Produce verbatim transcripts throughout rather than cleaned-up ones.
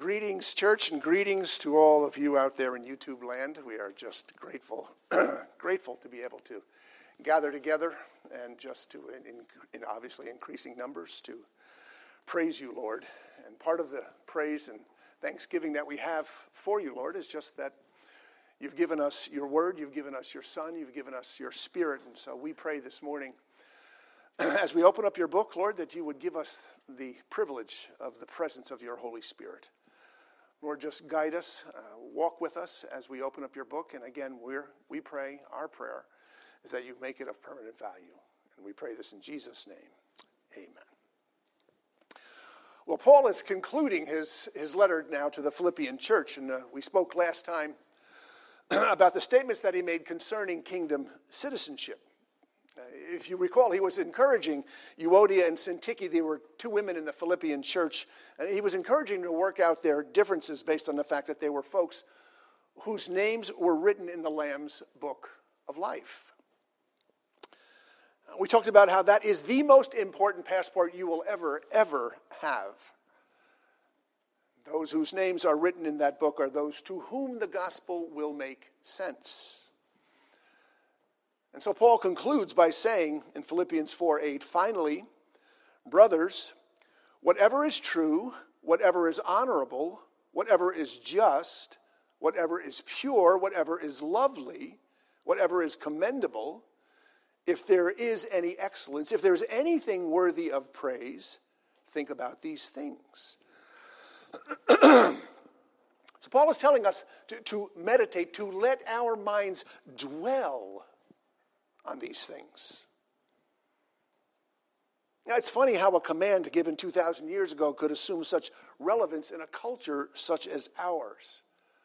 Greetings, church, and greetings to all of you out there in YouTube land. We are just grateful, grateful to be able to gather together and just to, in, in obviously increasing numbers, to praise you, Lord. And part of the praise and thanksgiving that we have for you, Lord, is just that you've given us your word, you've given us your Son, you've given us your Spirit. And so we pray this morning, as we open up your book, Lord, that you would give us the privilege of the presence of your Holy Spirit. Lord, just guide us, uh, walk with us as we open up your book. And again, we're, we pray, our prayer is that you make it of permanent value. And we pray this in Jesus' name. Amen. Well, Paul is concluding his, his letter now to the Philippian church. And uh, we spoke last time about the statements that he made concerning kingdom citizenship. Uh, if you recall, he was encouraging Euodia and Syntyche. They were two women in the Philippian church. And he was encouraging them to work out their differences based on the fact that they were folks whose names were written in the Lamb's book of life. Uh, we talked about how that is the most important passport you will ever, ever have. Those whose names are written in that book are those to whom the gospel will make sense. And so Paul concludes by saying in Philippians four eight, finally, brothers, whatever is true, whatever is honorable, whatever is just, whatever is pure, whatever is lovely, whatever is commendable, if there is any excellence, if there is anything worthy of praise, think about these things. So Paul is telling us to, to meditate, to let our minds dwell on these things. Now, it's funny how a command given two thousand years ago could assume such relevance in a culture such as ours.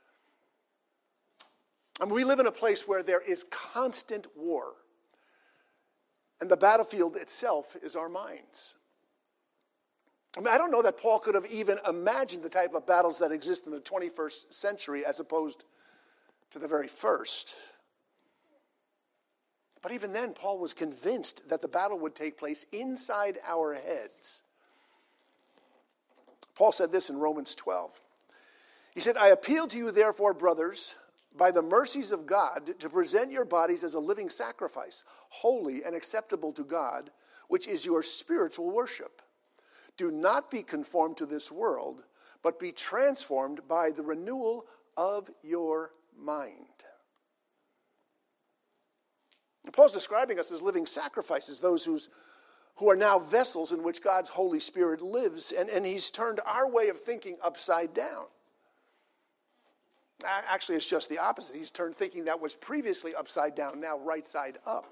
I mean, we live in a place where there is constant war, and the battlefield itself is our minds. I mean, I don't know that Paul could have even imagined the type of battles that exist in the twenty-first century as opposed to the very first. But even then, Paul was convinced that the battle would take place inside our heads. Paul said this in Romans twelve. He said, I appeal to you, therefore, brothers, by the mercies of God, to present your bodies as a living sacrifice, holy and acceptable to God, which is your spiritual worship. Do not be conformed to this world, but be transformed by the renewal of your mind. Paul's describing us as living sacrifices, those who's, who are now vessels in which God's Holy Spirit lives, and, and he's turned our way of thinking upside down. Actually, it's just the opposite. He's turned thinking that was previously upside down, now right side up.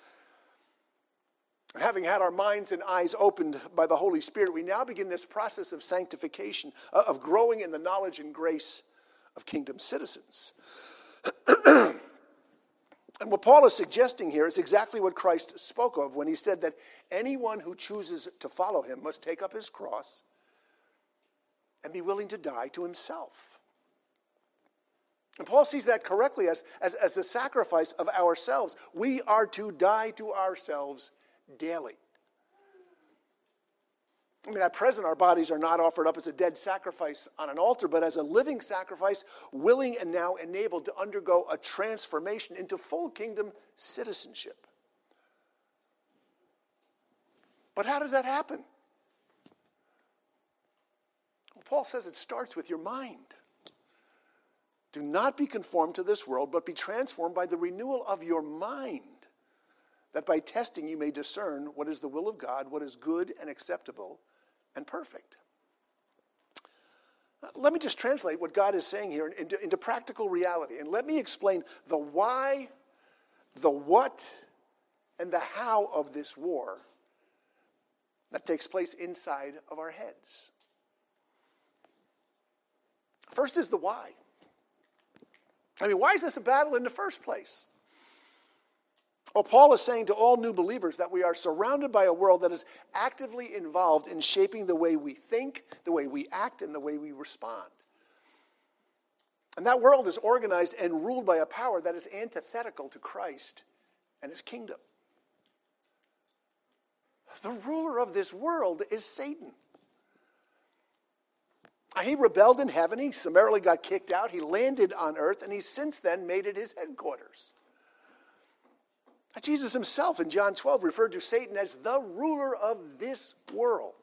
Having had our minds and eyes opened by the Holy Spirit, we now begin this process of sanctification, of growing in the knowledge and grace of kingdom citizens. And what Paul is suggesting here is exactly what Christ spoke of when he said that anyone who chooses to follow him must take up his cross and be willing to die to himself. And Paul sees that correctly as, as, as the sacrifice of ourselves. We are to die to ourselves daily. I mean, at present, our bodies are not offered up as a dead sacrifice on an altar, but as a living sacrifice, willing and now enabled to undergo a transformation into full kingdom citizenship. But how does that happen? Well, Paul says it starts with your mind. Do not be conformed to this world, but be transformed by the renewal of your mind, that by testing you may discern what is the will of God, what is good and acceptable and perfect. Let me just translate what God is saying here into, into practical reality. And let me explain the why, the what, and the how of this war that takes place inside of our heads. First is the why. I mean, why is this a battle in the first place? Well, Paul is saying to all new believers that we are surrounded by a world that is actively involved in shaping the way we think, the way we act, and the way we respond. And that world is organized and ruled by a power that is antithetical to Christ and his kingdom. The ruler of this world is Satan. He rebelled in heaven. He summarily got kicked out. He landed on earth, and he's since then made it his headquarters. Jesus himself in John twelve referred to Satan as the ruler of this world.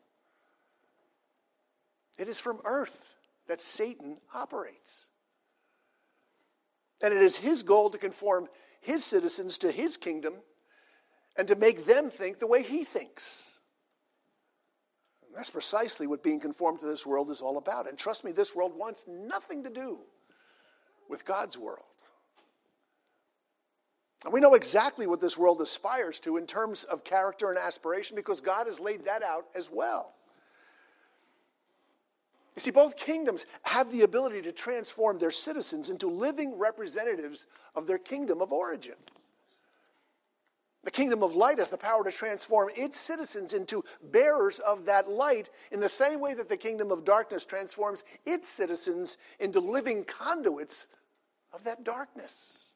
It is from earth that Satan operates. And it is his goal to conform his citizens to his kingdom and to make them think the way he thinks. And that's precisely what being conformed to this world is all about. And trust me, this world wants nothing to do with God's world. And we know exactly what this world aspires to in terms of character and aspiration because God has laid that out as well. You see, both kingdoms have the ability to transform their citizens into living representatives of their kingdom of origin. The kingdom of light has the power to transform its citizens into bearers of that light in the same way that the kingdom of darkness transforms its citizens into living conduits of that darkness.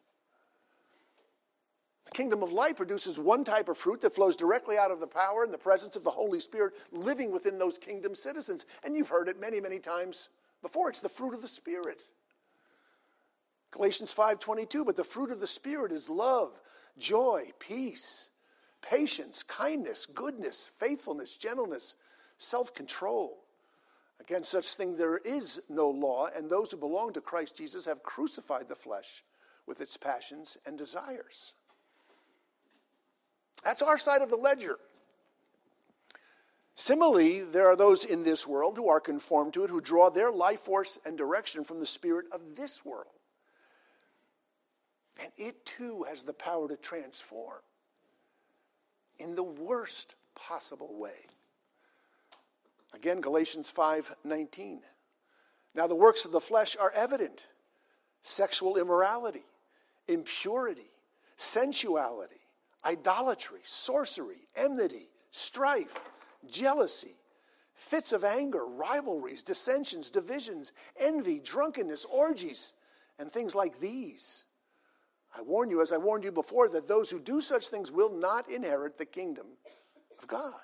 The kingdom of light produces one type of fruit that flows directly out of the power and the presence of the Holy Spirit living within those kingdom citizens. And you've heard it many, many times before. It's the fruit of the Spirit. Galatians five twenty-two, but the fruit of the Spirit is love, joy, peace, patience, kindness, goodness, faithfulness, gentleness, self-control. Against such thing there is no law, and those who belong to Christ Jesus have crucified the flesh with its passions and desires. That's our side of the ledger. Similarly, there are those in this world who are conformed to it, who draw their life force and direction from the spirit of this world. And it too has the power to transform in the worst possible way. Again, Galatians five nineteen. Now the works of the flesh are evident: sexual immorality, impurity, sensuality, idolatry, sorcery, enmity, strife, jealousy, fits of anger, rivalries, dissensions, divisions, envy, drunkenness, orgies, and things like these. I warn you, as I warned you before, that those who do such things will not inherit the kingdom of God.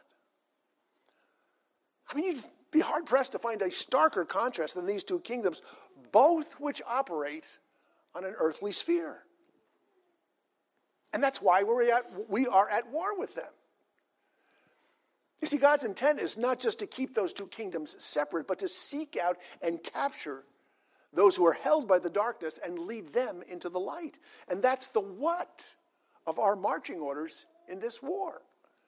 I mean, you'd be hard-pressed to find a starker contrast than these two kingdoms, both which operate on an earthly sphere. And that's why we're at, we are at war with them. You see, God's intent is not just to keep those two kingdoms separate, but to seek out and capture those who are held by the darkness and lead them into the light. And that's the what of our marching orders in this war.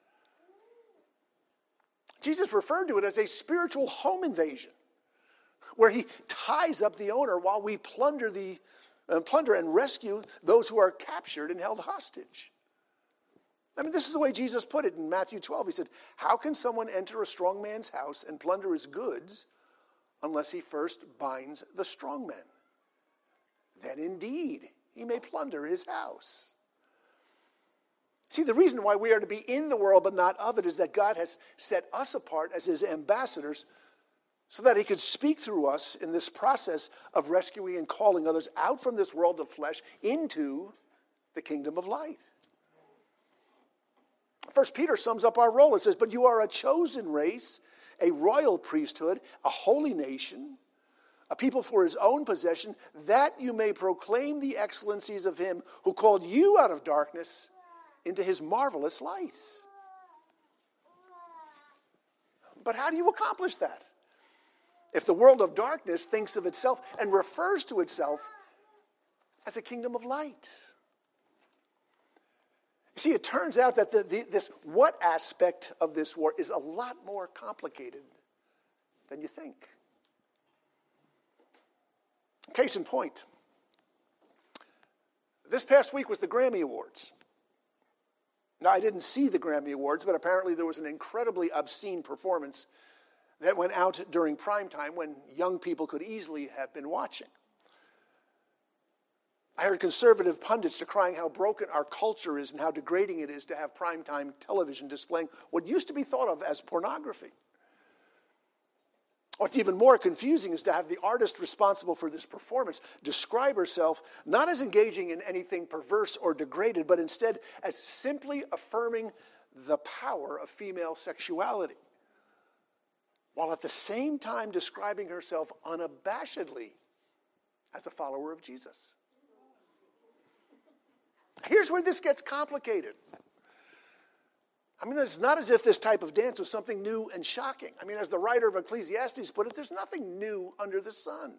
Jesus referred to it as a spiritual home invasion, where he ties up the owner while we plunder the uh, plunder and rescue those who are captured and held hostage. I mean, this is the way Jesus put it in Matthew twelve. He said, "How can someone enter a strong man's house and plunder his goods unless he first binds the strong man? Then indeed he may plunder his house." See, the reason why we are to be in the world but not of it is that God has set us apart as his ambassadors so that he could speak through us in this process of rescuing and calling others out from this world of flesh into the kingdom of light. First Peter sums up our role. It says, "But you are a chosen race, a royal priesthood, a holy nation, a people for his own possession, that you may proclaim the excellencies of him who called you out of darkness into his marvelous light." But how do you accomplish that? If the world of darkness thinks of itself and refers to itself as a kingdom of light. You see, it turns out that the, the, this what aspect of this war is a lot more complicated than you think. Case in point, this past week was the Grammy Awards. Now, I didn't see the Grammy Awards, but apparently there was an incredibly obscene performance that went out during prime time when young people could easily have been watching. I heard conservative pundits decrying how broken our culture is and how degrading it is to have primetime television displaying what used to be thought of as pornography. What's even more confusing is to have the artist responsible for this performance describe herself not as engaging in anything perverse or degraded, but instead as simply affirming the power of female sexuality. while at the same time describing herself unabashedly as a follower of Jesus. Here's where this gets complicated. I mean, it's not as if this type of dance was something new and shocking. I mean, as the writer of Ecclesiastes put it, there's nothing new under the sun.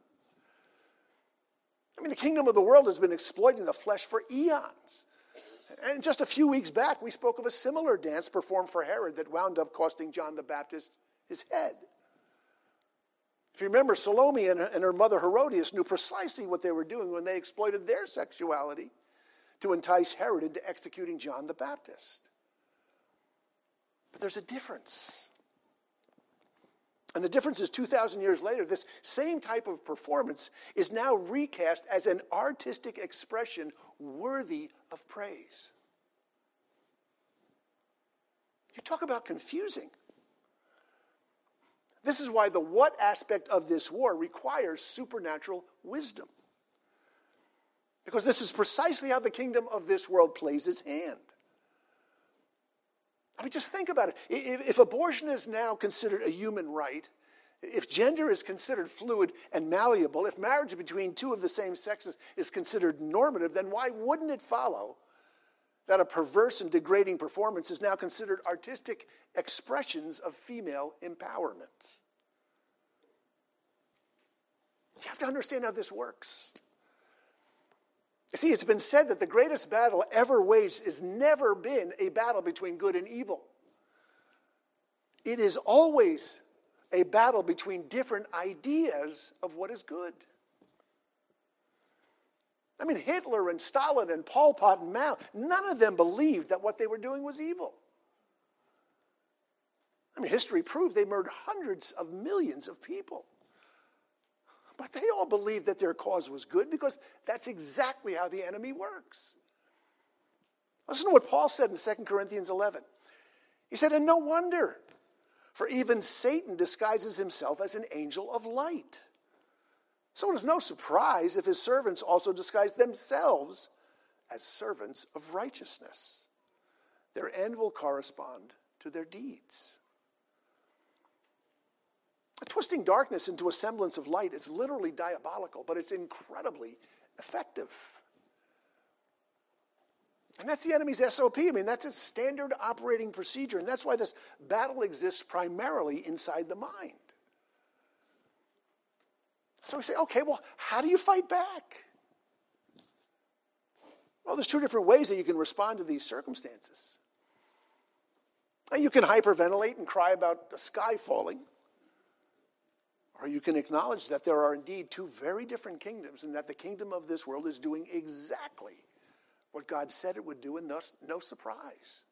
I mean, the kingdom of the world has been exploiting the flesh for eons. And just a few weeks back, we spoke of a similar dance performed for Herod that wound up costing John the Baptist his head. If you remember, Salome and her, and her mother Herodias knew precisely what they were doing when they exploited their sexuality to entice Herod into executing John the Baptist. But there's a difference. And the difference is two thousand years later, this same type of performance is now recast as an artistic expression worthy of praise. You talk about confusing. This is why the what aspect of this war requires supernatural wisdom. Because this is precisely how the kingdom of this world plays its hand. I mean, just think about it. If, if abortion is now considered a human right, if gender is considered fluid and malleable, if marriage between two of the same sexes is considered normative, then why wouldn't it follow that a perverse and degrading performance is now considered artistic expressions of female empowerment? You have to understand how this works. You see, it's been said that the greatest battle ever waged has never been a battle between good and evil. It is always a battle between different ideas of what is good. I mean, Hitler and Stalin and Pol Pot and Mao, none of them believed that what they were doing was evil. I mean, history proved they murdered hundreds of millions of people. But they all believed that their cause was good because that's exactly how the enemy works. Listen to what Paul said in Second Corinthians eleven. He said, and no wonder, for even Satan disguises himself as an angel of light. So it is no surprise if his servants also disguise themselves as servants of righteousness. Their end will correspond to their deeds. Twisting darkness into a semblance of light is literally diabolical, but it's incredibly effective. And that's the enemy's S O P. I mean, that's its standard operating procedure, and that's why this battle exists primarily inside the mind. So we say, okay, well, how do you fight back? Well, there's two different ways that you can respond to these circumstances. Now, you can hyperventilate and cry about the sky falling. Or you can acknowledge that there are indeed two very different kingdoms and that the kingdom of this world is doing exactly what God said it would do, and thus no surprise.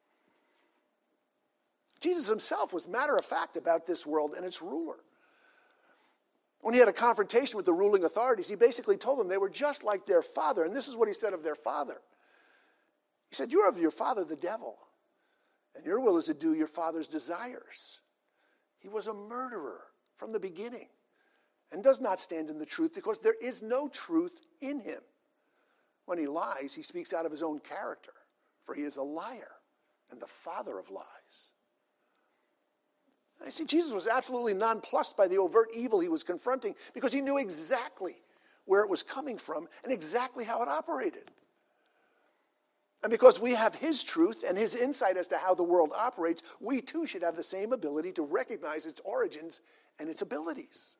Jesus himself was matter of fact about this world and its ruler. When he had a confrontation with the ruling authorities, he basically told them they were just like their father. And this is what he said of their father. He said, you're of your father the devil, and your will is to do your father's desires. He was a murderer from the beginning, and does not stand in the truth because there is no truth in him. When he lies, he speaks out of his own character, for he is a liar and the father of lies. I see, Jesus was absolutely nonplussed by the overt evil he was confronting because he knew exactly where it was coming from and exactly how it operated. And because we have his truth and his insight as to how the world operates, we too should have the same ability to recognize its origins and its abilities.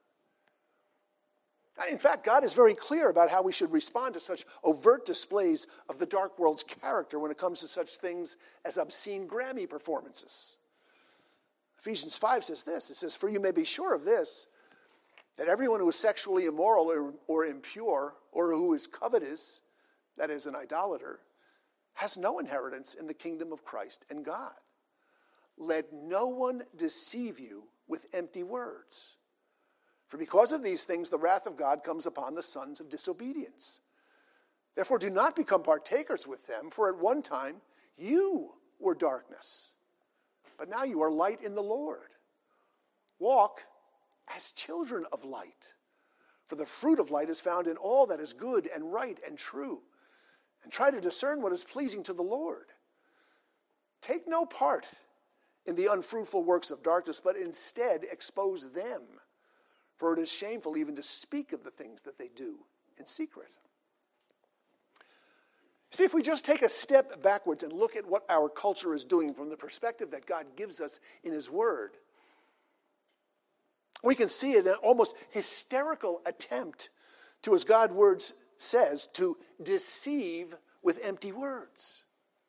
In fact, God is very clear about how we should respond to such overt displays of the dark world's character when it comes to such things as obscene Grammy performances. Ephesians five says this, it says, for you may be sure of this, that everyone who is sexually immoral or, or impure, or who is covetous, that is an idolater, has no inheritance in the kingdom of Christ and God. Let no one deceive you with empty words. For because of these things, the wrath of God comes upon the sons of disobedience. Therefore, do not become partakers with them, for at one time you were darkness, but now you are light in the Lord. Walk as children of light, for the fruit of light is found in all that is good and right and true, and try to discern what is pleasing to the Lord. Take no part in the unfruitful works of darkness, but instead expose them. For it is shameful even to speak of the things that they do in secret. See, if we just take a step backwards and look at what our culture is doing from the perspective that God gives us in His Word, we can see it an almost hysterical attempt to, as God's Word says, to deceive with empty words.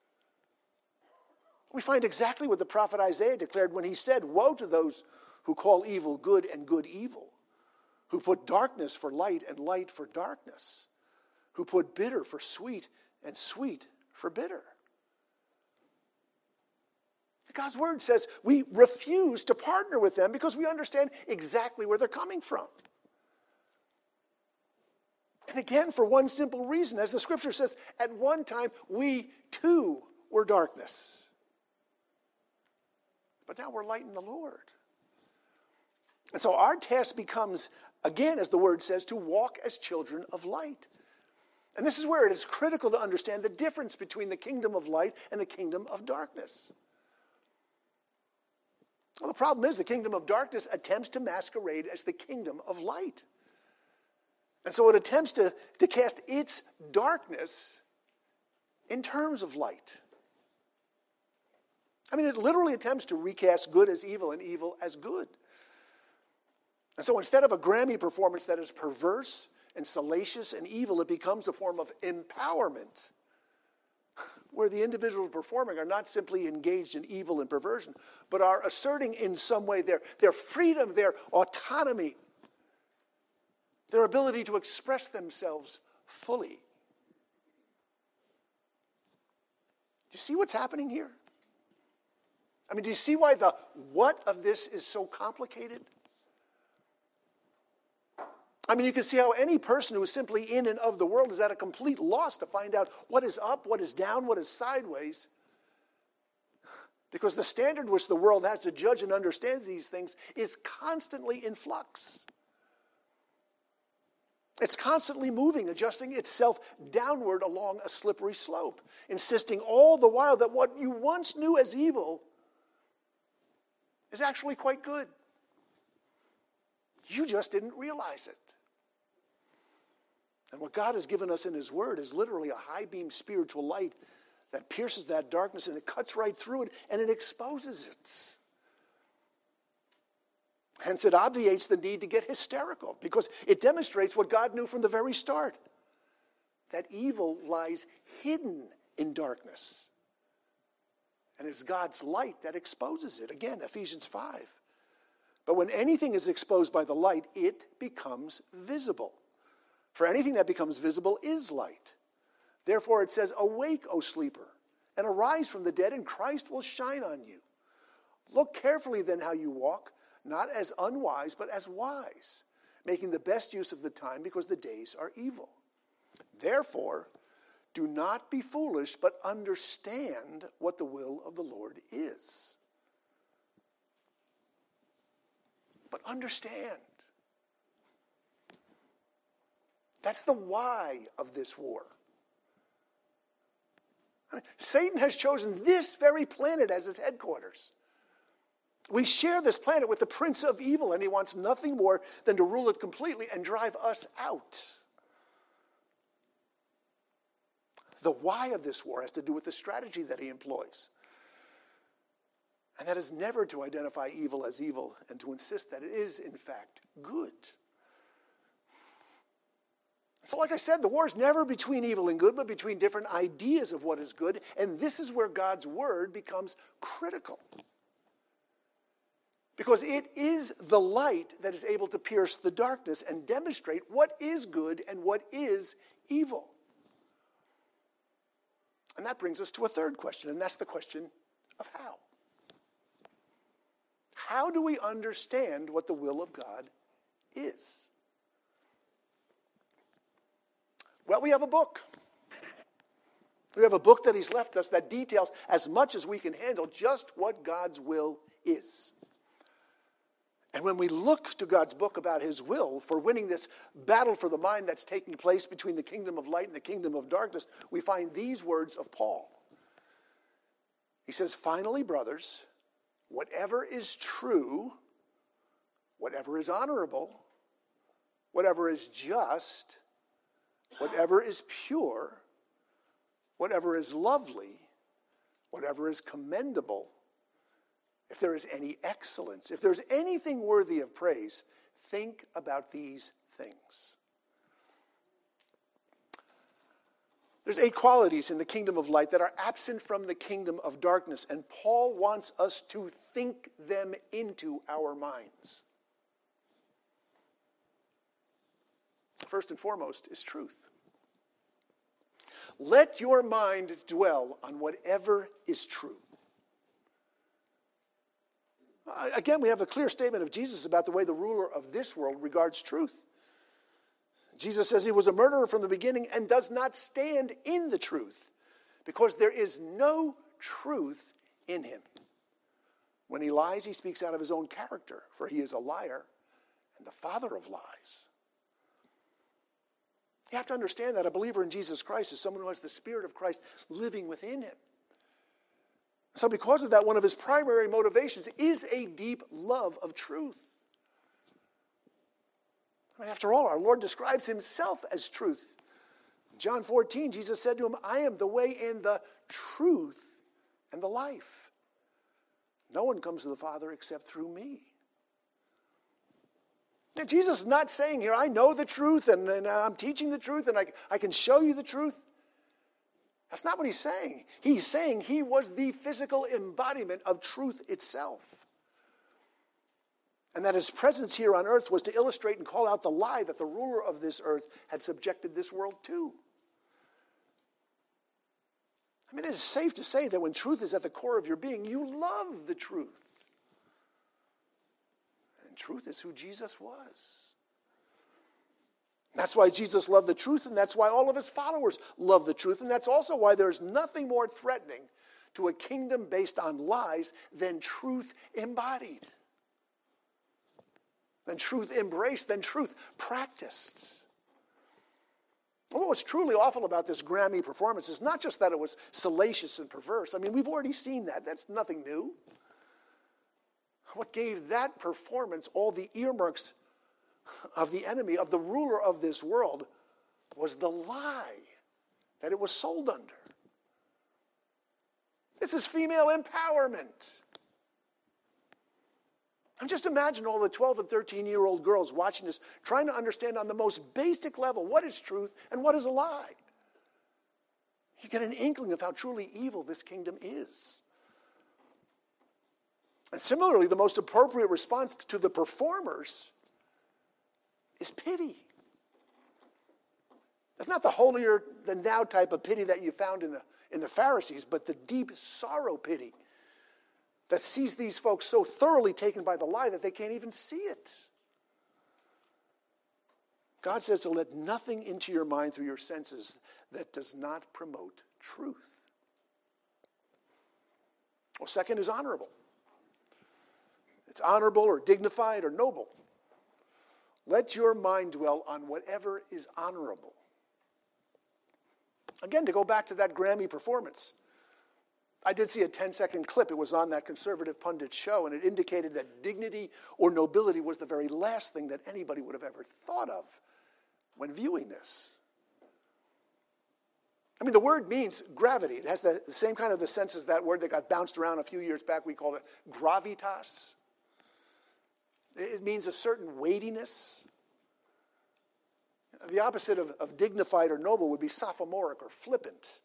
We find exactly what the prophet Isaiah declared when he said, "Woe to those who call evil good and good evil, who put darkness for light and light for darkness, who put bitter for sweet and sweet for bitter." God's Word says we refuse to partner with them because we understand exactly where they're coming from. And again, for one simple reason, as the Scripture says, at one time we too were darkness. But now we're light in the Lord. And so our task becomes, again, as the Word says, to walk as children of light. And this is where it is critical to understand the difference between the kingdom of light and the kingdom of darkness. Well, the problem is the kingdom of darkness attempts to masquerade as the kingdom of light. And so it attempts to, to cast its darkness in terms of light. I mean, it literally attempts to recast good as evil and evil as good. And so instead of a Grammy performance that is perverse and salacious and evil, it becomes a form of empowerment, where the individuals performing are not simply engaged in evil and perversion, but are asserting in some way their, their freedom, their autonomy, their ability to express themselves fully. Do you see what's happening here? I mean, do you see why the what of this is so complicated? I mean, you can see how any person who is simply in and of the world is at a complete loss to find out what is up, what is down, what is sideways. Because the standard which the world has to judge and understand these things is constantly in flux. It's constantly moving, adjusting itself downward along a slippery slope, insisting all the while that what you once knew as evil is actually quite good. You just didn't realize it. And what God has given us in His Word is literally a high-beam spiritual light that pierces that darkness, and it cuts right through it, and it exposes it. Hence, it obviates the need to get hysterical, because it demonstrates what God knew from the very start, that evil lies hidden in darkness. And it's God's light that exposes it. Again, Ephesians five. But when anything is exposed by the light, it becomes visible. For anything that becomes visible is light. Therefore it says, "Awake, O sleeper, and arise from the dead, and Christ will shine on you. Look carefully then how you walk, not as unwise, but as wise, making the best use of the time, because the days are evil. Therefore, do not be foolish, but understand what the will of the Lord is." But understand. That's the why of this war. I mean, Satan has chosen this very planet as his headquarters. We share this planet with the prince of evil, and he wants nothing more than to rule it completely and drive us out. The why of this war has to do with the strategy that he employs. And that is never to identify evil as evil and to insist that it is, in fact, good. So like I said, the war is never between evil and good, but between different ideas of what is good. And this is where God's Word becomes critical. Because it is the light that is able to pierce the darkness and demonstrate what is good and what is evil. And that brings us to a third question, and that's the question of how. How do we understand what the will of God is? Well, we have a book. We have a book that He's left us that details as much as we can handle just what God's will is. And when we look to God's book about His will for winning this battle for the mind that's taking place between the kingdom of light and the kingdom of darkness, we find these words of Paul. He says, "Finally, brothers, whatever is true, whatever is honorable, whatever is just, whatever is pure, whatever is lovely, whatever is commendable, if there is any excellence, if there's anything worthy of praise, think about these things. There's eight qualities in the kingdom of light that are absent from the kingdom of darkness, and Paul wants us to think them into our minds. First and foremost is truth. Let your mind dwell on whatever is true. Again, we have a clear statement of Jesus about the way the ruler of this world regards truth. Jesus says he was a murderer from the beginning and does not stand in the truth because there is no truth in him. When he lies, he speaks out of his own character, for he is a liar and the father of lies. You have to understand that a believer in Jesus Christ is someone who has the Spirit of Christ living within him. So because of that, one of his primary motivations is a deep love of truth. I mean, after all, our Lord describes himself as truth. In John fourteen, Jesus said to him, I am the way and the truth and the life. No one comes to the Father except through me. Now, Jesus is not saying here, I know the truth and, and I'm teaching the truth and I, I can show you the truth. That's not what he's saying. He's saying he was the physical embodiment of truth itself. And that his presence here on earth was to illustrate and call out the lie that the ruler of this earth had subjected this world to. I mean, it is safe to say that when truth is at the core of your being, you love the truth. And truth is who Jesus was. That's why Jesus loved the truth, and that's why all of his followers love the truth, and that's also why there's nothing more threatening to a kingdom based on lies than truth embodied, than truth embraced, than truth practiced. And what was truly awful about this Grammy performance is not just that it was salacious and perverse. I mean, we've already seen that. That's nothing new. What gave that performance all the earmarks of the enemy, of the ruler of this world, was the lie that it was sold under. This is female empowerment. And just imagine all the twelve and thirteen-year-old girls watching this, trying to understand on the most basic level what is truth and what is a lie. You get an inkling of how truly evil this kingdom is. And similarly, the most appropriate response to the performers is pity. It's not the holier than thou type of pity that you found in the, in the Pharisees, but the deep sorrow pity that sees these folks so thoroughly taken by the lie that they can't even see it. God says to let nothing into your mind through your senses that does not promote truth. Well, second is honorable. It's honorable or dignified or noble. Let your mind dwell on whatever is honorable. Again, to go back to that Grammy performance, I did see a ten-second clip. It was on that conservative pundit show, and it indicated that dignity or nobility was the very last thing that anybody would have ever thought of when viewing this. I mean, the word means gravity. It has the, the same kind of the sense as that word that got bounced around a few years back. We called it gravitas. It means a certain weightiness. The opposite of, of dignified or noble would be sophomoric or flippant.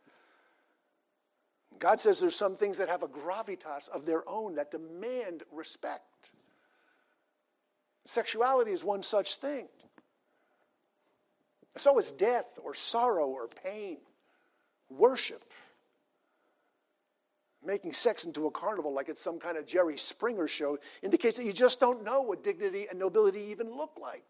God says there's some things that have a gravitas of their own that demand respect. Sexuality is one such thing. So is death or sorrow or pain, worship. Making sex into a carnival like it's some kind of Jerry Springer show indicates that you just don't know what dignity and nobility even look like.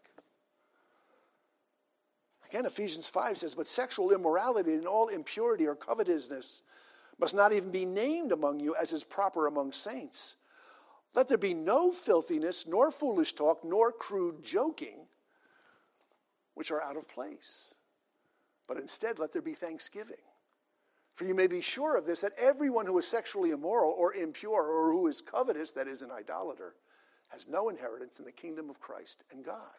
Again, Ephesians five says, but sexual immorality and all impurity or covetousness must not even be named among you as is proper among saints. Let there be no filthiness, nor foolish talk, nor crude joking, which are out of place. But instead, let there be thanksgiving. For you may be sure of this, that everyone who is sexually immoral or impure or who is covetous, that is an idolater, has no inheritance in the kingdom of Christ and God.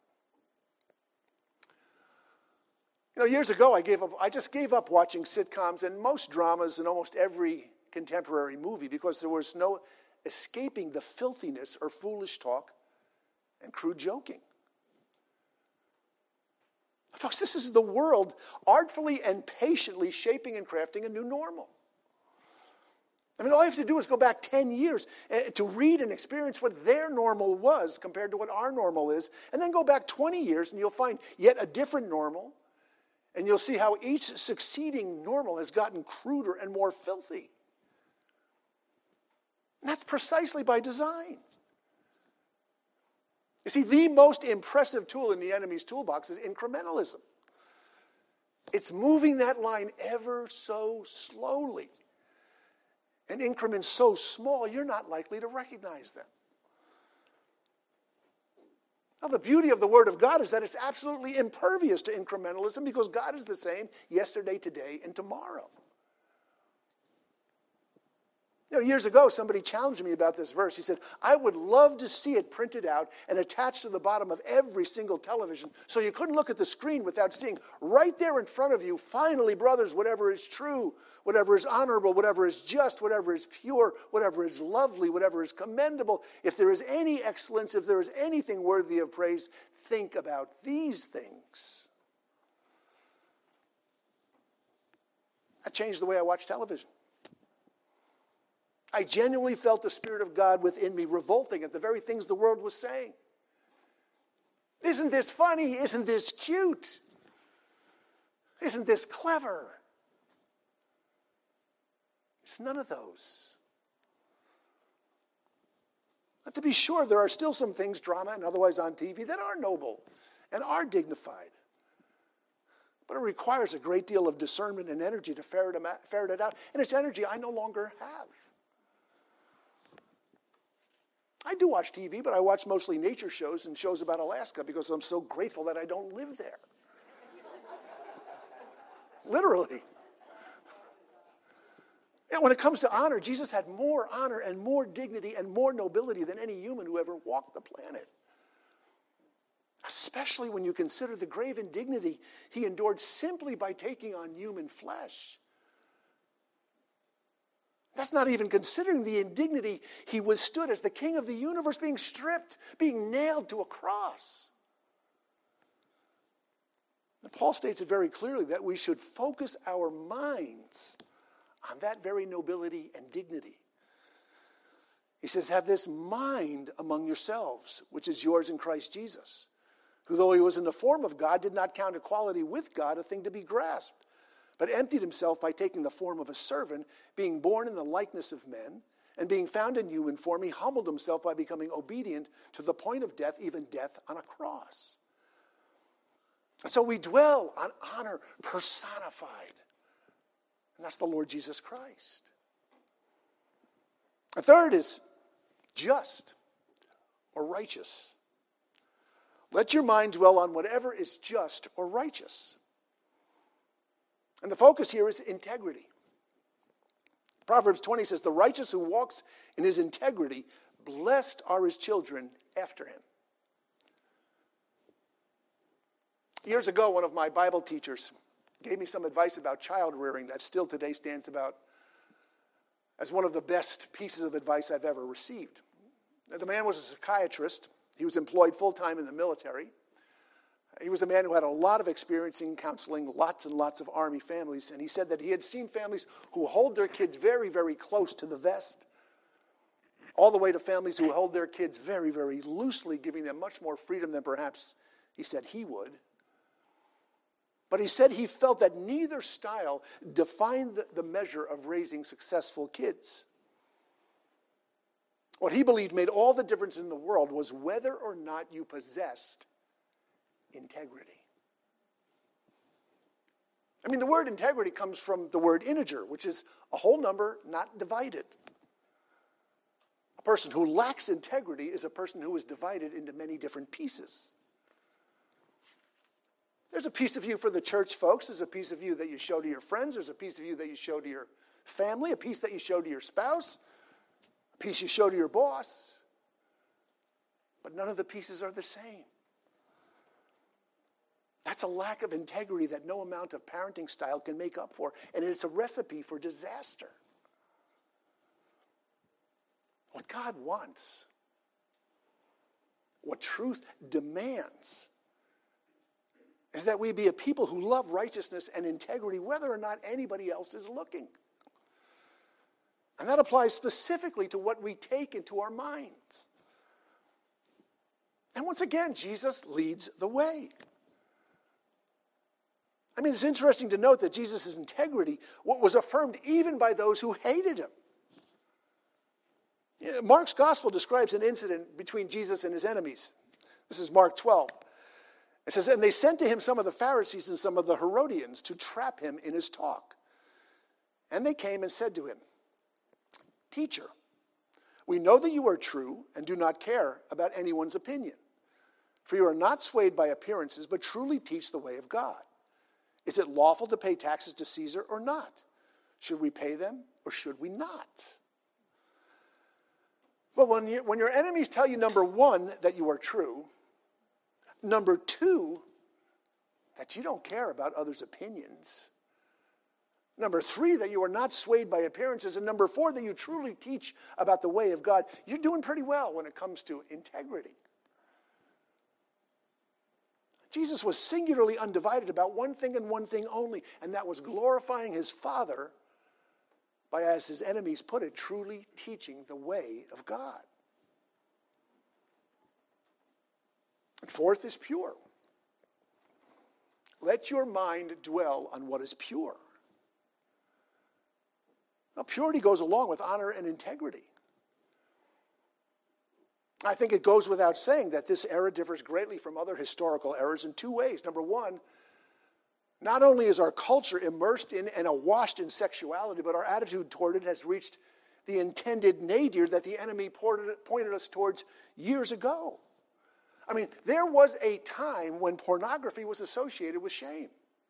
You know, years ago, I gave up. I just gave up watching sitcoms and most dramas and almost every contemporary movie because there was no escaping the filthiness or foolish talk and crude joking. Folks, this is the world artfully and patiently shaping and crafting a new normal. I mean, all you have to do is go back ten years to read and experience what their normal was compared to what our normal is, and then go back twenty years and you'll find yet a different normal, and you'll see how each succeeding normal has gotten cruder and more filthy. And that's precisely by design. You see, the most impressive tool in the enemy's toolbox is incrementalism. It's moving that line ever so slowly. And increments so small, you're not likely to recognize them. Now, the beauty of the Word of God is that it's absolutely impervious to incrementalism because God is the same yesterday, today, and tomorrow. You know, years ago, somebody challenged me about this verse. He said, I would love to see it printed out and attached to the bottom of every single television so you couldn't look at the screen without seeing right there in front of you, finally, brothers, whatever is true, whatever is honorable, whatever is just, whatever is pure, whatever is lovely, whatever is commendable, if there is any excellence, if there is anything worthy of praise, think about these things. That changed the way I watch television. I genuinely felt the Spirit of God within me revolting at the very things the world was saying. Isn't this funny? Isn't this cute? Isn't this clever? It's none of those. But to be sure, there are still some things, drama and otherwise on T V, that are noble and are dignified. But it requires a great deal of discernment and energy to ferret it out. And it's energy I no longer have. I do watch T V, but I watch mostly nature shows and shows about Alaska because I'm so grateful that I don't live there. Literally. And when it comes to honor, Jesus had more honor and more dignity and more nobility than any human who ever walked the planet. Especially when you consider the grave indignity he endured simply by taking on human flesh. That's not even considering the indignity he withstood as the king of the universe, being stripped, being nailed to a cross. And Paul states it very clearly that we should focus our minds on that very nobility and dignity. He says, have this mind among yourselves, which is yours in Christ Jesus, who though he was in the form of God, did not count equality with God a thing to be grasped, but emptied himself by taking the form of a servant, being born in the likeness of men, and being found in human form, he humbled himself by becoming obedient to the point of death, even death on a cross. So we dwell on honor personified, and that's the Lord Jesus Christ. A third is just or righteous. Let your mind dwell on whatever is just or righteous. And the focus here is integrity. Proverbs twenty says, the righteous who walks in his integrity, blessed are his children after him. Years ago, one of my Bible teachers gave me some advice about child rearing that still today stands about as one of the best pieces of advice I've ever received. Now, the man was a psychiatrist. He was employed full-time in the military. He was a man who had a lot of experience in counseling lots and lots of Army families, and he said that he had seen families who hold their kids very, very close to the vest, all the way to families who hold their kids very, very loosely, giving them much more freedom than perhaps he said he would. But he said he felt that neither style defined the, the measure of raising successful kids. What he believed made all the difference in the world was whether or not you possessed integrity. I mean, the word integrity comes from the word integer, which is a whole number not divided. A person who lacks integrity is a person who is divided into many different pieces. There's a piece of you for the church folks. There's a piece of you that you show to your friends. There's a piece of you that you show to your family, a piece that you show to your spouse, a piece you show to your boss. But none of the pieces are the same. That's a lack of integrity that no amount of parenting style can make up for, and it's a recipe for disaster. What God wants, what truth demands, is that we be a people who love righteousness and integrity whether or not anybody else is looking. And that applies specifically to what we take into our minds. And once again, Jesus leads the way. I mean, it's interesting to note that Jesus' integrity was affirmed even by those who hated him. Mark's gospel describes an incident between Jesus and his enemies. This is Mark twelve. It says, and they sent to him some of the Pharisees and some of the Herodians to trap him in his talk. And they came and said to him, Teacher, we know that you are true and do not care about anyone's opinion. For you are not swayed by appearances, but truly teach the way of God. Is it lawful to pay taxes to Caesar or not? Should we pay them or should we not? Well, when, you, when your enemies tell you, number one, that you are true, number two, that you don't care about others' opinions, number three, that you are not swayed by appearances, and number four, that you truly teach about the way of God, you're doing pretty well when it comes to integrity. Jesus was singularly undivided about one thing and one thing only, and that was glorifying his Father by, as his enemies put it, truly teaching the way of God. And fourth is pure. Let your mind dwell on what is pure. Now, purity goes along with honor and integrity. I think it goes without saying that this era differs greatly from other historical eras in two ways. Number one, not only is our culture immersed in and awash in sexuality, but our attitude toward it has reached the intended nadir that the enemy pointed us towards years ago. I mean, there was a time when pornography was associated with shame.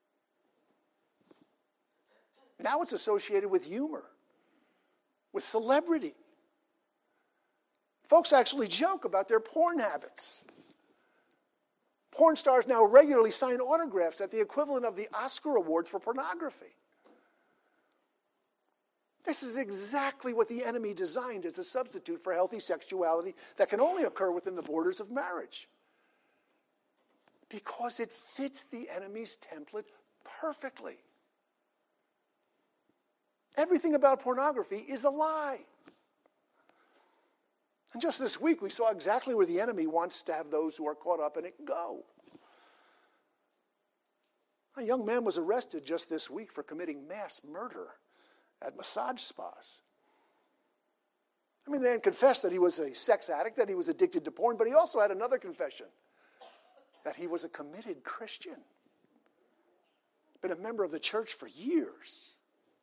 Now it's associated with humor, with celebrity. Folks actually joke about their porn habits. Porn stars now regularly sign autographs at the equivalent of the Oscar Awards for pornography. This is exactly what the enemy designed as a substitute for healthy sexuality that can only occur within the borders of marriage. Because it fits the enemy's template perfectly. Everything about pornography is a lie. And just this week, we saw exactly where the enemy wants to have those who are caught up in it go. A young man was arrested just this week for committing mass murder at massage spas. I mean, the man confessed that he was a sex addict, that he was addicted to porn, but he also had another confession, that he was a committed Christian, been a member of the church for years.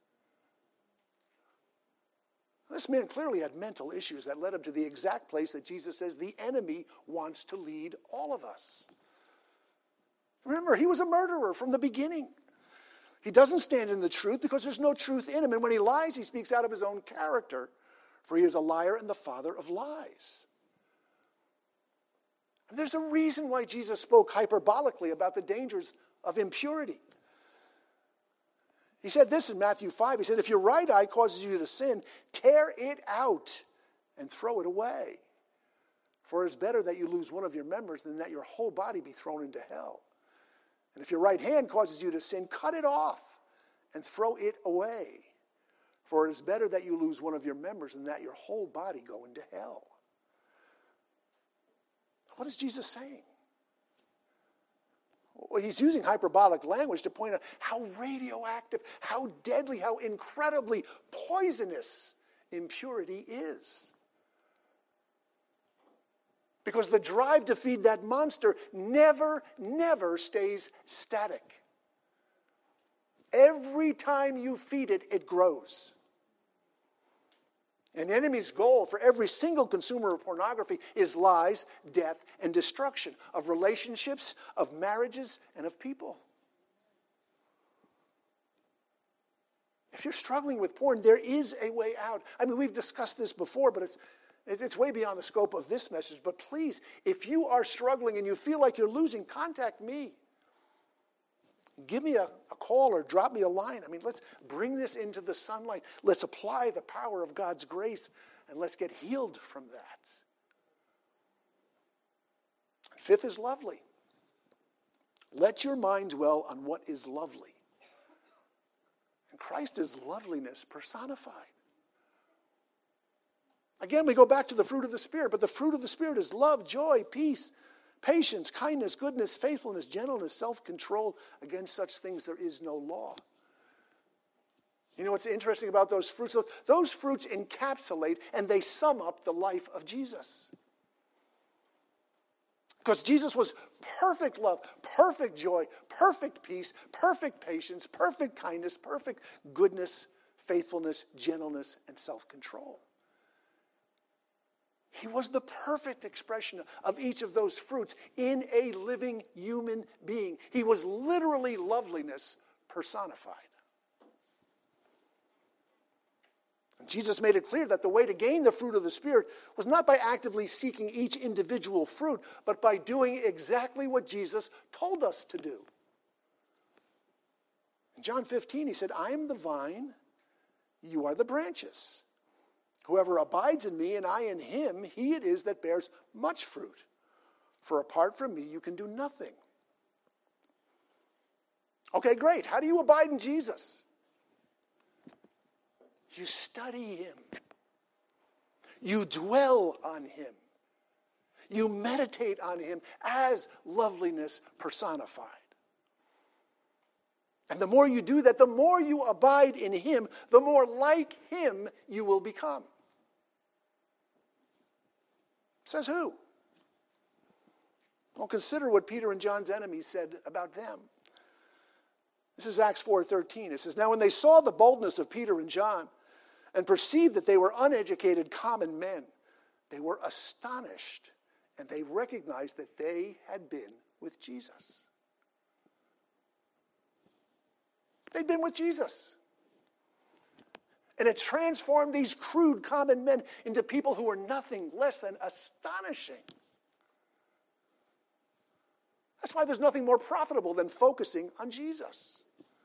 This man clearly had mental issues that led him to the exact place that Jesus says the enemy wants to lead all of us. Remember, he was a murderer from the beginning. He doesn't stand in the truth because there's no truth in him. And when he lies, he speaks out of his own character, for he is a liar and the father of lies. And there's a reason why Jesus spoke hyperbolically about the dangers of impurity. He said this in Matthew five. He said, if your right eye causes you to sin, tear it out and throw it away. For it is better that you lose one of your members than that your whole body be thrown into hell. And if your right hand causes you to sin, cut it off and throw it away. For it is better that you lose one of your members than that your whole body go into hell. What is Jesus saying? Well, he's using hyperbolic language to point out how radioactive, how deadly, how incredibly poisonous impurity is. Because the drive to feed that monster never, never stays static. Every time you feed it, it grows. And the enemy's goal for every single consumer of pornography is lies, death, and destruction of relationships, of marriages, and of people. If you're struggling with porn, there is a way out. I mean, we've discussed this before, but it's it's way beyond the scope of this message. But please, if you are struggling and you feel like you're losing, contact me. Give me a, a call or drop me a line. I mean, let's bring this into the sunlight. Let's apply the power of God's grace, and let's get healed from that. Fifth is lovely. Let your mind dwell on what is lovely. And Christ is loveliness personified. Again, we go back to the fruit of the Spirit, but the fruit of the Spirit is love, joy, peace, patience, kindness, goodness, faithfulness, gentleness, self-control. Against such things there is no law. You know what's interesting about those fruits? Those fruits encapsulate and they sum up the life of Jesus. Because Jesus was perfect love, perfect joy, perfect peace, perfect patience, perfect kindness, perfect goodness, faithfulness, gentleness, and self-control. He was the perfect expression of each of those fruits in a living human being. He was literally loveliness personified. And Jesus made it clear that the way to gain the fruit of the Spirit was not by actively seeking each individual fruit, but by doing exactly what Jesus told us to do. In John fifteen, he said, I am the vine, you are the branches. Whoever abides in me and I in him, he it is that bears much fruit. For apart from me, you can do nothing. Okay, great. How do you abide in Jesus? You study him. You dwell on him. You meditate on him as loveliness personified. And the more you do that, the more you abide in him, the more like him you will become. Says who? Well, consider what Peter and John's enemies said about them. This is Acts four thirteen. It says, now when they saw the boldness of Peter and John and perceived that they were uneducated common men, they were astonished and they recognized that they had been with Jesus. They'd been with Jesus. And it transformed these crude common men into people who were nothing less than astonishing. That's why there's nothing more profitable than focusing on Jesus.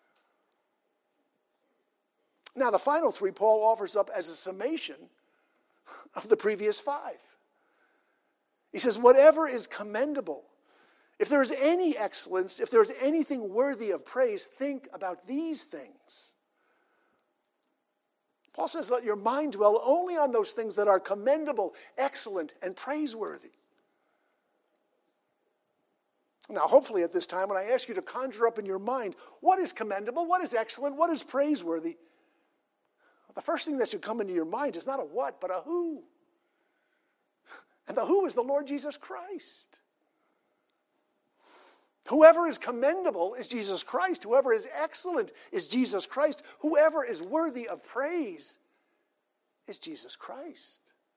Now, the final three Paul offers up as a summation of the previous five. He says, whatever is commendable, if there is any excellence, if there is anything worthy of praise, think about these things. Paul says, let your mind dwell only on those things that are commendable, excellent, and praiseworthy. Now, hopefully at this time, when I ask you to conjure up in your mind, what is commendable, what is excellent, what is praiseworthy, the first thing that should come into your mind is not a what, but a who. And the who is the Lord Jesus Christ. Whoever is commendable is Jesus Christ. Whoever is excellent is Jesus Christ. Whoever is worthy of praise is Jesus Christ.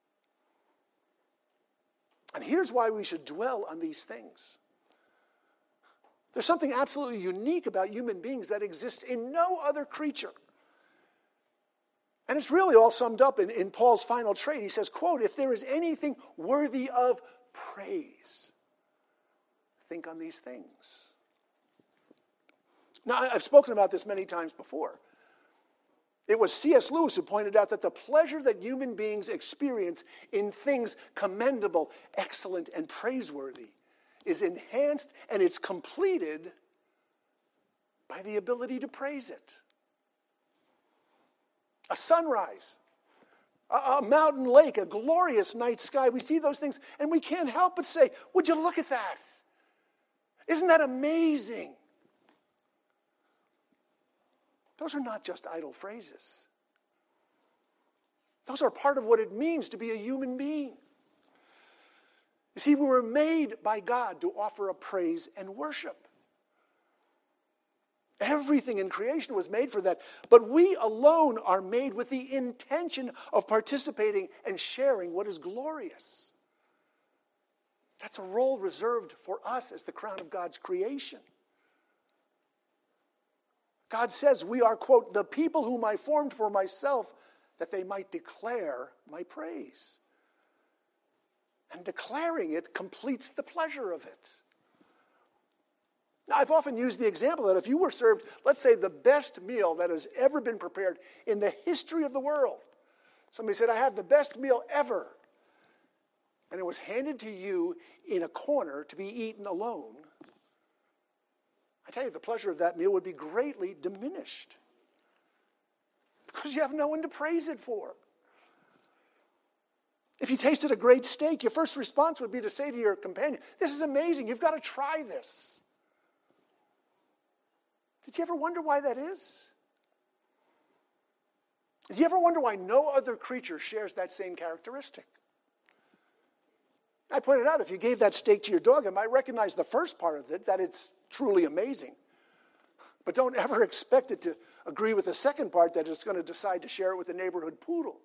And here's why we should dwell on these things. There's something absolutely unique about human beings that exists in no other creature. And it's really all summed up in, in Paul's final trait. He says, quote, if there is anything worthy of praise, think on these things. Now, I've spoken about this many times before. It was C S Lewis who pointed out that the pleasure that human beings experience in things commendable, excellent, and praiseworthy is enhanced and it's completed by the ability to praise it. A sunrise, a, a mountain lake, a glorious night sky. We see those things and we can't help but say, would you look at that? Isn't that amazing? Those are not just idle phrases. Those are part of what it means to be a human being. You see, we were made by God to offer up praise and worship. Everything in creation was made for that. But we alone are made with the intention of participating and sharing what is glorious. That's a role reserved for us as the crown of God's creation. God says we are, quote, the people whom I formed for myself, that they might declare my praise. And declaring it completes the pleasure of it. Now, I've often used the example that if you were served, let's say, the best meal that has ever been prepared in the history of the world. Somebody said, I have the best meal ever. And it was handed to you in a corner to be eaten alone. I tell you, the pleasure of that meal would be greatly diminished. Because you have no one to praise it for. If you tasted a great steak, your first response would be to say to your companion, this is amazing, you've got to try this. Did you ever wonder why that is? Did you ever wonder why no other creature shares that same characteristic? I pointed out, if you gave that steak to your dog, it might recognize the first part of it, that it's truly amazing. But don't ever expect it to agree with the second part, that it's going to decide to share it with the neighborhood poodle.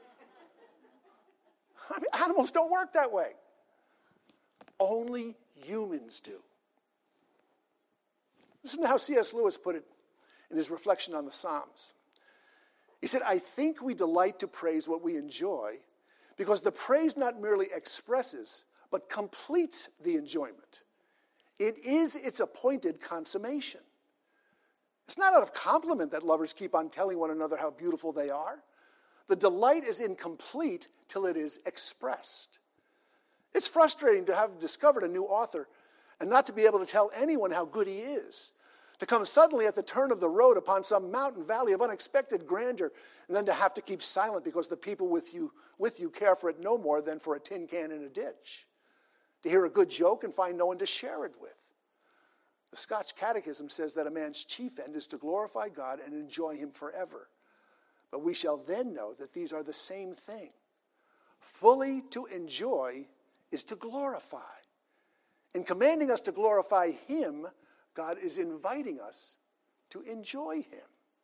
I mean, animals don't work that way. Only humans do. Listen to how C S Lewis put it in his reflection on the Psalms. He said, I think we delight to praise what we enjoy because the praise not merely expresses, but completes the enjoyment. It is its appointed consummation. It's not out of compliment that lovers keep on telling one another how beautiful they are. The delight is incomplete till it is expressed. It's frustrating to have discovered a new author and not to be able to tell anyone how good he is, to come suddenly at the turn of the road upon some mountain valley of unexpected grandeur, and then to have to keep silent because the people with you, with you care for it no more than for a tin can in a ditch, to hear a good joke and find no one to share it with. The Scotch Catechism says that a man's chief end is to glorify God and enjoy him forever. But we shall then know that these are the same thing. Fully to enjoy is to glorify. In commanding us to glorify him, God is inviting us to enjoy him.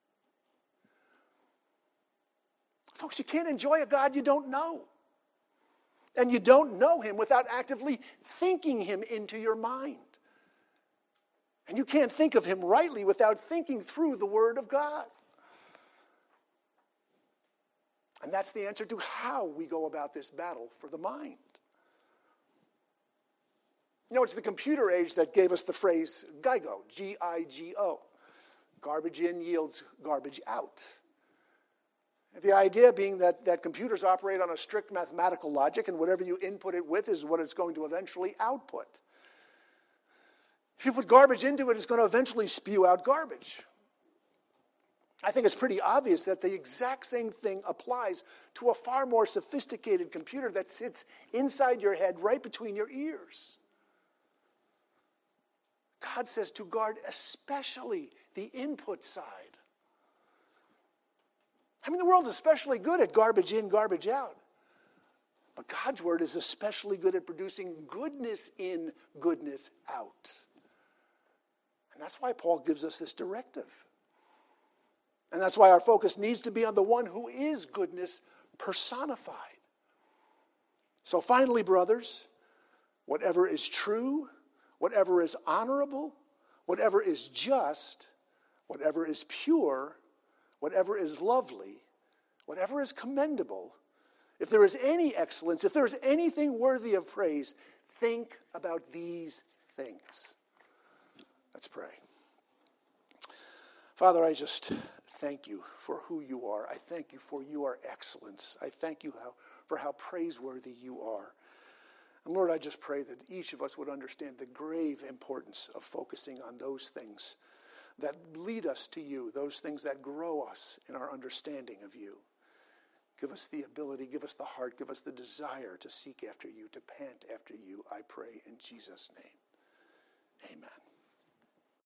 Folks, you can't enjoy a God you don't know. And you don't know him without actively thinking him into your mind. And you can't think of him rightly without thinking through the Word of God. And that's the answer to how we go about this battle for the mind. You know, it's the computer age that gave us the phrase GIGO, G I G O. Garbage in yields garbage out. The idea being that, that computers operate on a strict mathematical logic, and whatever you input it with is what it's going to eventually output. If you put garbage into it, it's going to eventually spew out garbage. I think it's pretty obvious that the exact same thing applies to a far more sophisticated computer that sits inside your head, right between your ears. God says to guard especially the input side. I mean, the world's especially good at garbage in, garbage out. But God's word is especially good at producing goodness in, goodness out. And that's why Paul gives us this directive. And that's why our focus needs to be on the one who is goodness personified. So finally, brothers, whatever is true, whatever is honorable, whatever is just, whatever is pure, whatever is lovely, whatever is commendable, if there is any excellence, if there is anything worthy of praise, think about these things. Let's pray. Father, I just thank you for who you are. I thank you for your excellence. I thank you how, for how praiseworthy you are. And Lord, I just pray that each of us would understand the grave importance of focusing on those things that lead us to you, those things that grow us in our understanding of you. Give us the ability, give us the heart, give us the desire to seek after you, to pant after you, I pray in Jesus' name. Amen.